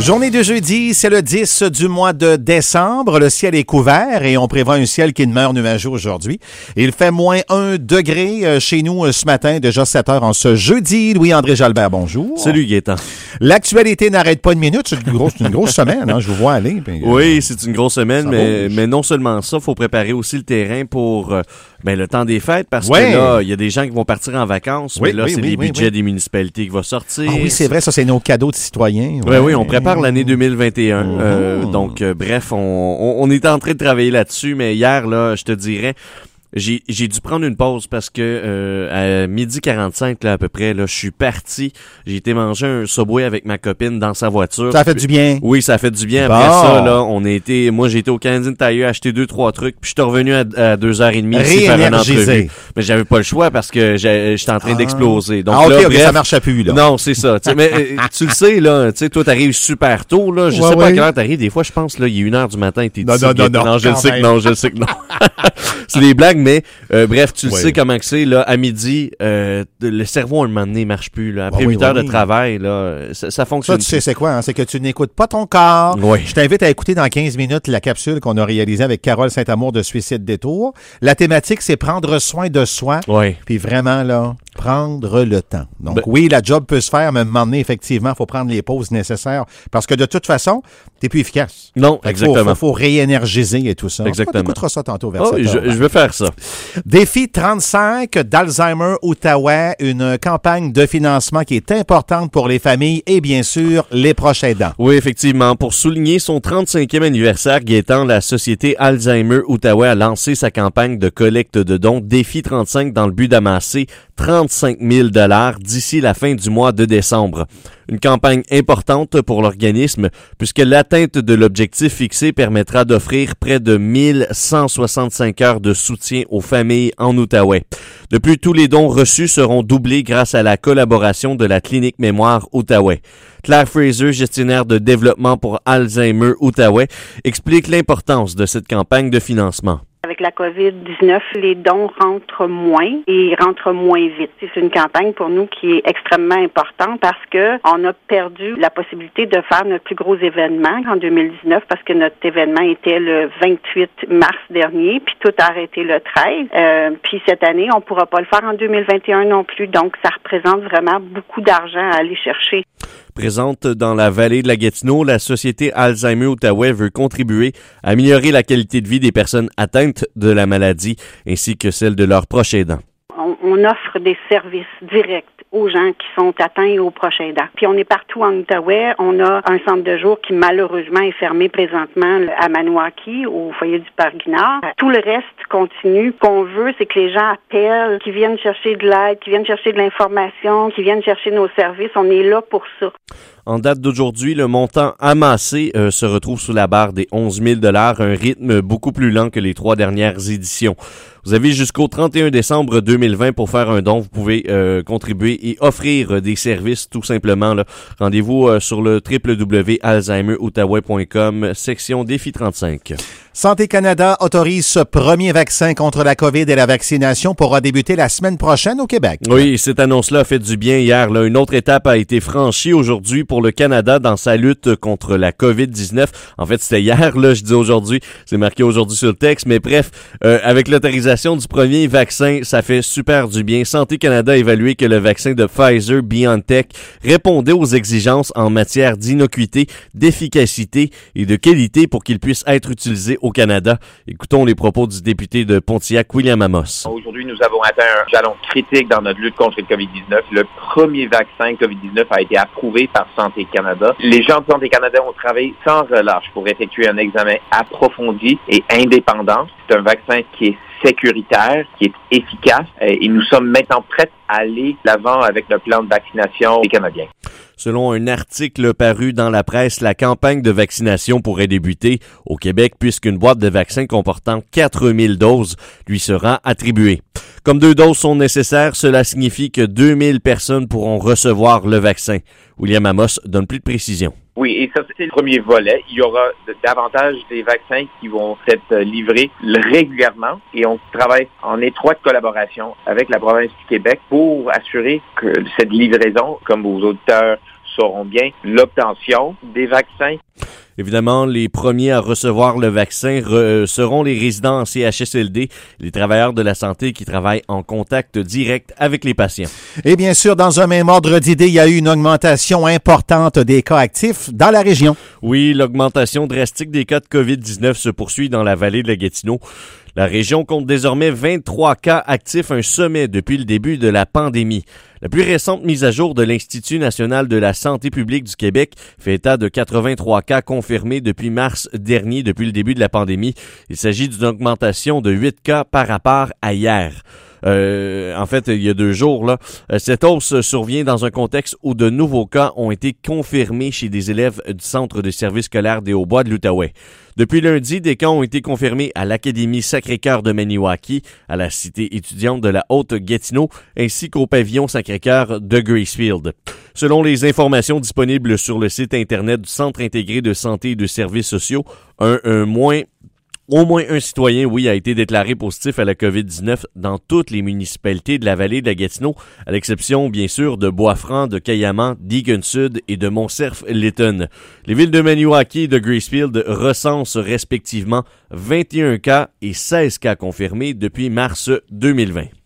Journée de jeudi, c'est le 10 du mois de décembre. Le ciel est couvert et on prévoit un ciel qui demeure nuageux aujourd'hui. Il fait moins 1 degré chez nous ce matin, déjà 7 heures en ce jeudi. Louis-André Jalbert, bonjour. Salut Gaétan. L'actualité n'arrête pas une minute. C'est une grosse semaine, hein, je vous vois aller. Puis, oui, c'est une grosse semaine, mais non seulement ça, il faut préparer aussi le terrain pour le temps des fêtes parce que là, il y a des gens qui vont partir en vacances, mais là, c'est les budgets des municipalités qui vont sortir. Ah oui, c'est vrai, ça, c'est nos cadeaux de citoyens. Oui, on prépare l'année 2021. Donc, bref, on est en train de travailler là-dessus, mais hier, là, je te dirais, j'ai dû prendre une pause parce que à 12h45 là à peu près là, je suis parti, j'ai été manger un Subway avec ma copine dans sa voiture. Ça a fait du bien. Oui, ça a fait du bien. Après ça là, moi j'ai été au Canadian Tire acheter 2-3 trucs, puis je suis revenu à 2h30 ici faire une entrevue. Mais j'avais pas le choix parce que j'étais en train d'exploser. Donc là, bref, ça marche plus là. Non, c'est ça. Mais tu le sais là, tu sais toi t'arrives super tôt là, je sais pas à quelle heure t'arrives, des fois je pense là, il est 1h du matin et t'es Non, je le sais que non. C'est des blagues, mais bref, tu le sais comment que c'est, là, à midi, le cerveau, à un moment donné, marche plus, là. Après 8 heures de travail, là, ça fonctionne. Ça, tu sais, c'est quoi, hein? C'est que tu n'écoutes pas ton corps. Oui. Je t'invite à écouter dans 15 minutes la capsule qu'on a réalisée avec Carole Saint-Amour de Suicide Détour. La thématique, c'est prendre soin de soi. Oui. Puis vraiment, là, prendre le temps. Donc, oui, la job peut se faire, mais à un moment donné, effectivement, il faut prendre les pauses nécessaires. Parce que de toute façon, t'es plus efficace. Non, exactement. Faut réénergiser et tout ça. Exactement. On écoutera ça tantôt vers 7 heures. Je vais faire ça. Défi 35 d'Alzheimer Outaouais, une campagne de financement qui est importante pour les familles et bien sûr les proches aidants. Oui, effectivement. Pour souligner son 35e anniversaire, Gaétan, la société Alzheimer Outaouais a lancé sa campagne de collecte de dons Défi 35 dans le but d'amasser 35 000 $ d'ici la fin du mois de décembre. Une campagne importante pour l'organisme puisque l'atteinte de l'objectif fixé permettra d'offrir près de 1165 heures de soutien aux familles en Outaouais. De plus, tous les dons reçus seront doublés grâce à la collaboration de la Clinique Mémoire Outaouais. Claire Fraser, gestionnaire de développement pour Alzheimer Outaouais, explique l'importance de cette campagne de financement. Avec la COVID-19, les dons rentrent moins et rentrent moins vite. C'est une campagne pour nous qui est extrêmement importante parce que on a perdu la possibilité de faire notre plus gros événement en 2019 parce que notre événement était le 28 mars dernier, puis tout a arrêté le 13. Puis cette année, on pourra pas le faire en 2021 non plus. Donc, ça représente vraiment beaucoup d'argent à aller chercher. Présente dans la vallée de la Gatineau, la Société Alzheimer Outaouais veut contribuer à améliorer la qualité de vie des personnes atteintes de la maladie ainsi que celle de leurs proches aidants. On offre des services directs aux gens qui sont atteints et aux proches aidants. Puis on est partout en Outaouais. On a un centre de jour qui malheureusement est fermé présentement à Maniwaki, au foyer du Parc Guinard. Tout le reste continue. Ce qu'on veut, c'est que les gens appellent, qui viennent chercher de l'aide, qui viennent chercher de l'information, qui viennent chercher nos services. On est là pour ça. En date d'aujourd'hui, le montant amassé se retrouve sous la barre des 11 000 $, un rythme beaucoup plus lent que les 3 dernières éditions. Vous avez jusqu'au 31 décembre 2020 pour faire un don. Vous pouvez contribuer et offrir des services tout simplement. Là. Rendez-vous sur le www.alzheimeroutaouais.com, section Défi 35. Santé Canada autorise ce premier vaccin contre la COVID et la vaccination pourra débuter la semaine prochaine au Québec. Oui, cette annonce-là a fait du bien hier. Là. Une autre étape a été franchie aujourd'hui pour le Canada dans sa lutte contre la COVID-19. En fait, c'était hier, là, je dis aujourd'hui. C'est marqué aujourd'hui sur le texte. Mais bref, avec l'autorisation du premier vaccin, ça fait super du bien. Santé Canada a évalué que le vaccin de Pfizer-BioNTech répondait aux exigences en matière d'innocuité, d'efficacité et de qualité pour qu'il puisse être utilisé au Canada. Écoutons les propos du député de Pontiac, William Amos. Aujourd'hui, nous avons atteint un jalon critique dans notre lutte contre le COVID-19. Le premier vaccin COVID-19 a été approuvé par Santé Canada. Les gens de Santé Canada ont travaillé sans relâche pour effectuer un examen approfondi et indépendant. C'est un vaccin qui est sécuritaire, qui est efficace et nous sommes maintenant prêts à aller de l'avant avec le plan de vaccination des Canadiens. Selon un article paru dans la presse, la campagne de vaccination pourrait débuter au Québec puisqu'une boîte de vaccins comportant 4000 doses lui sera attribuée. Comme 2 doses sont nécessaires, cela signifie que 2000 personnes pourront recevoir le vaccin. William Amos donne plus de précisions. Oui, et ça, c'est le premier volet. Il y aura davantage des vaccins qui vont être livrés régulièrement et on travaille en étroite collaboration avec la province du Québec pour assurer que cette livraison, comme vos auditeurs sauront bien l'obtention des vaccins. Évidemment, les premiers à recevoir le vaccin seront les résidents en CHSLD, les travailleurs de la santé qui travaillent en contact direct avec les patients. Et bien sûr, dans un même ordre d'idée, il y a eu une augmentation importante des cas actifs dans la région. Oui, l'augmentation drastique des cas de COVID-19 se poursuit dans la vallée de la Gatineau. La région compte désormais 23 cas actifs, un sommet depuis le début de la pandémie. La plus récente mise à jour de l'Institut national de la santé publique du Québec fait état de 83 cas confirmés depuis mars dernier, depuis le début de la pandémie. Il s'agit d'une augmentation de 8 cas par rapport à hier. En fait, il y a 2 jours, là. Cette hausse survient dans un contexte où de nouveaux cas ont été confirmés chez des élèves du Centre de services scolaires des Hauts-Bois de l'Outaouais. Depuis lundi, des cas ont été confirmés à l'Académie Sacré-Cœur de Maniwaki, à la cité étudiante de la Haute-Gatineau, ainsi qu'au pavillon Sacré-Cœur de Gracefield. Selon les informations disponibles sur le site Internet du Centre intégré de santé et de services sociaux, au moins un citoyen, a été déclaré positif à la COVID-19 dans toutes les municipalités de la vallée de la Gatineau, à l'exception, bien sûr, de Bois-Franc, de Caillaman, d'Egan-Sud et de Montcerf-Lytton. Les villes de Maniwaki et de Gracefield recensent respectivement 21 cas et 16 cas confirmés depuis mars 2020.